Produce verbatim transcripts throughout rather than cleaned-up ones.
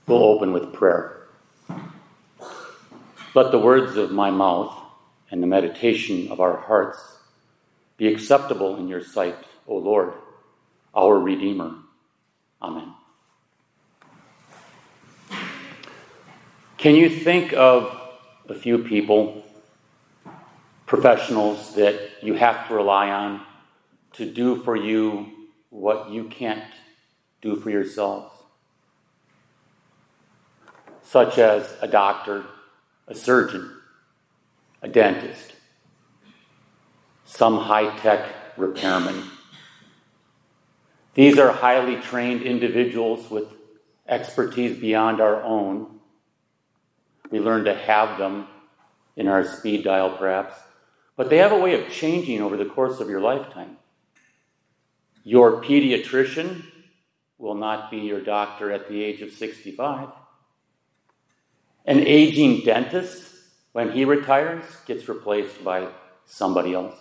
We'll open with prayer. Let the words of my mouth and the meditation of our hearts be acceptable in your sight, O Lord, our Redeemer. Amen. Can you think of a few people, professionals that you have to rely on to do for you what you can't do for yourselves? Such as a doctor, a surgeon, a dentist, some high-tech repairman. These are highly trained individuals with expertise beyond our own. We learn to have them in our speed dial, perhaps, but they have a way of changing over the course of your lifetime. Your pediatrician will not be your doctor at the age of sixty-five. An aging dentist, when he retires, gets replaced by somebody else.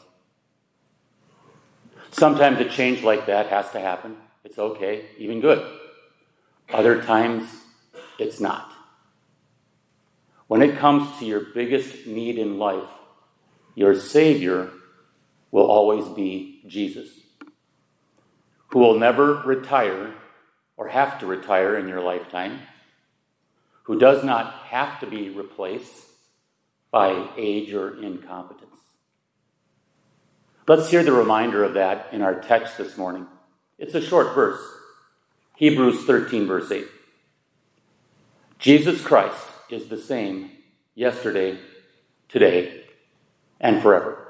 Sometimes a change like that has to happen. It's okay, even good. Other times, it's not. When it comes to your biggest need in life, your Savior will always be Jesus, who will never retire or have to retire in your lifetime, who does not have to be replaced by age or incompetence. Let's hear the reminder of that in our text this morning. It's a short verse, Hebrews thirteen, verse eight. Jesus Christ is the same yesterday, today, and forever.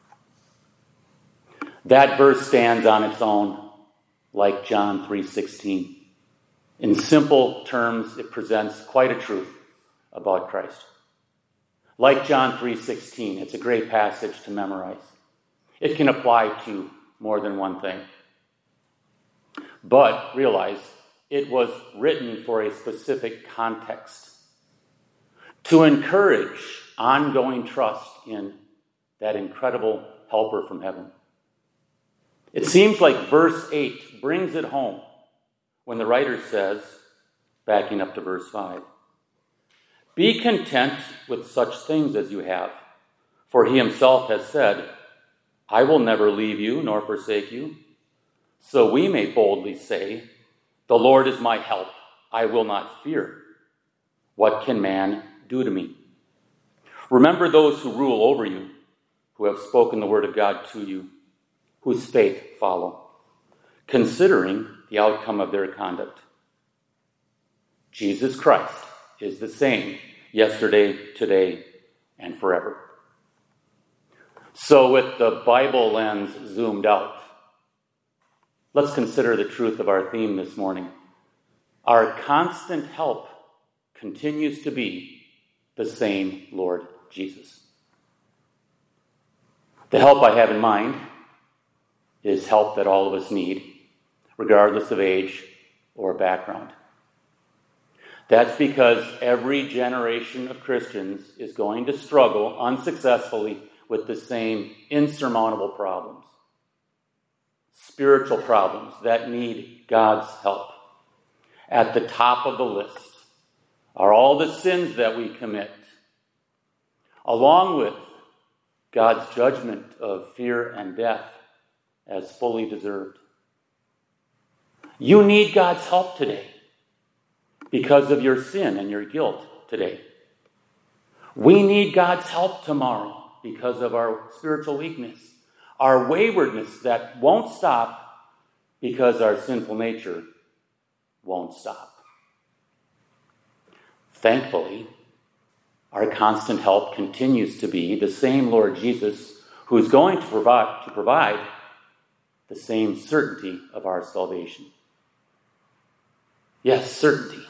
That verse stands on its own like John three sixteen. In simple terms, it presents quite a truth about Christ. Like John three sixteen, it's a great passage to memorize. It can apply to more than one thing. But realize it was written for a specific context, to encourage ongoing trust in that incredible helper from heaven. It seems like verse eight brings it home when the writer says, backing up to verse five, "Be content with such things as you have, for he himself has said, I will never leave you nor forsake you. So we may boldly say, the Lord is my help, I will not fear. What can man do to me? Remember those who rule over you, who have spoken the word of God to you, whose faith follow, considering the outcome of their conduct. Jesus Christ is the same yesterday, today, and forever." So with the Bible lens zoomed out, let's consider the truth of our theme this morning. Our constant help continues to be the same Lord Jesus. The help I have in mind is help that all of us need, regardless of age or background. That's because every generation of Christians is going to struggle unsuccessfully with the same insurmountable problems. Spiritual problems that need God's help. At the top of the list are all the sins that we commit, along with God's judgment of fear and death as fully deserved. You need God's help today because of your sin and your guilt today. We need God's help tomorrow because of our spiritual weakness, our waywardness that won't stop because our sinful nature won't stop. Thankfully, our constant help continues to be the same Lord Jesus, who is going to provide, to provide the same certainty of our salvation. Yes, certainty.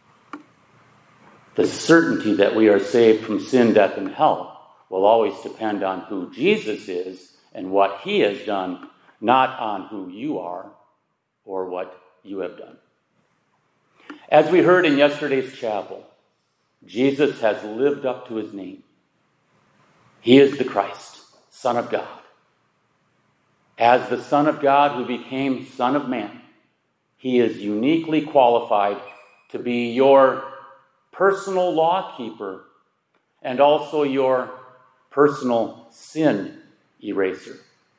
The certainty that we are saved from sin, death, and hell will always depend on who Jesus is and what he has done, not on who you are or what you have done. As we heard in yesterday's chapel, Jesus has lived up to his name. He is the Christ, Son of God. As the Son of God who became Son of Man, he is uniquely qualified to be your personal law keeper and also your personal sin eraser.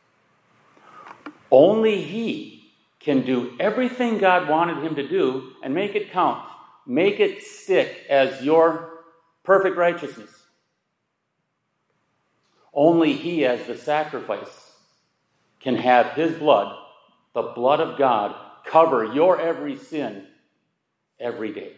Only he can do everything God wanted him to do and make it count, make it stick as your perfect righteousness. Only he, as the sacrifice, can have his blood, the blood of God, cover your every sin every day.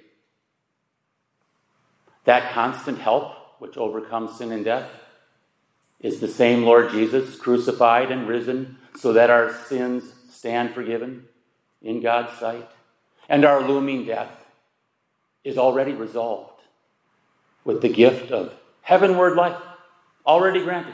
That constant help, which overcomes sin and death, is the same Lord Jesus, crucified and risen, so that our sins stand forgiven in God's sight, and our looming death is already resolved with the gift of heavenward life already granted.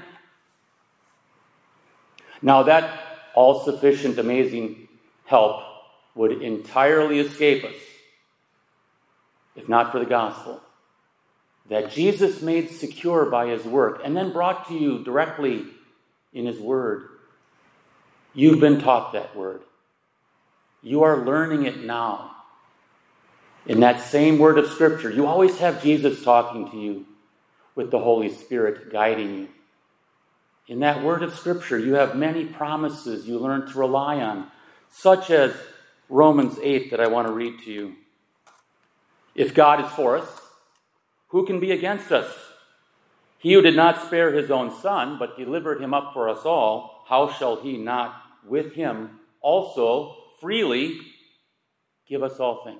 Now that all-sufficient, amazing help would entirely escape us if not for the gospel that Jesus made secure by his work and then brought to you directly in his word. You've been taught that word. You are learning it now. In that same word of Scripture, you always have Jesus talking to you with the Holy Spirit guiding you. In that word of Scripture, you have many promises you learn to rely on, such as Romans eight that I want to read to you. If God is for us, who can be against us? He who did not spare his own son, but delivered him up for us all, how shall he not with him also freely give us all things?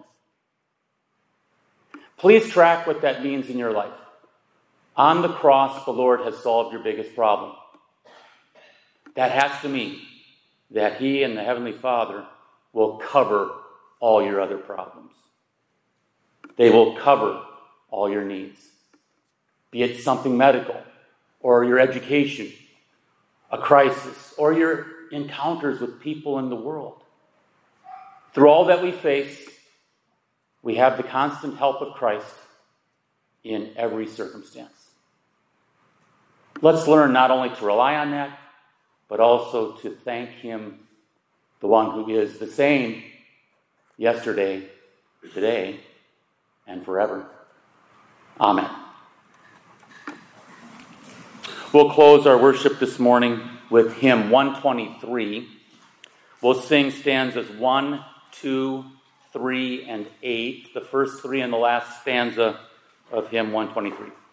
Please track what that means in your life. On the cross, the Lord has solved your biggest problem. That has to mean that he and the Heavenly Father will cover all your other problems. They will cover all your needs, be it something medical, or your education, a crisis, or your encounters with people in the world. Through all that we face, we have the constant help of Christ in every circumstance. Let's learn not only to rely on that, but also to thank him, the one who is the same yesterday, today, and forever. Amen. We'll close our worship this morning with hymn one twenty-three. We'll sing stanzas one, two, three, and eight, the first three and the last stanza of hymn one twenty-three.